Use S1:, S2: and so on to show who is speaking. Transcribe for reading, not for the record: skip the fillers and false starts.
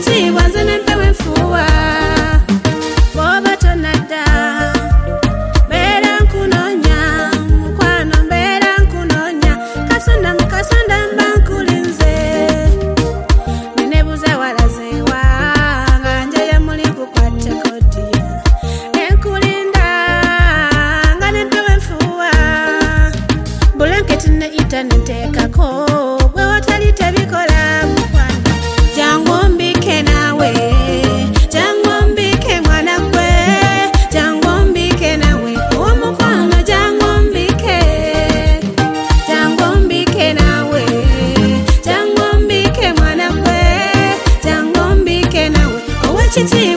S1: ekitiibwa nze nempewo enfuuwa bw'oba tonadda mbeera nkunoonya mukwano mbeera nkunoonya kasonda mu kasonda mba nkulinze nenebuuza walazeewa nga njeya muli nkukwate kodiya enkulinda nga nempewo enfuuwa bulanketi ne intanenteekako bwe watali tebikola mukwano jangu mbike naawe jangu mbike mwana gwe jangu mbike naawe omukwano jangu mbike naawe jangu mbike mwana gwe jangu mbike naawe ow'ekitiibwa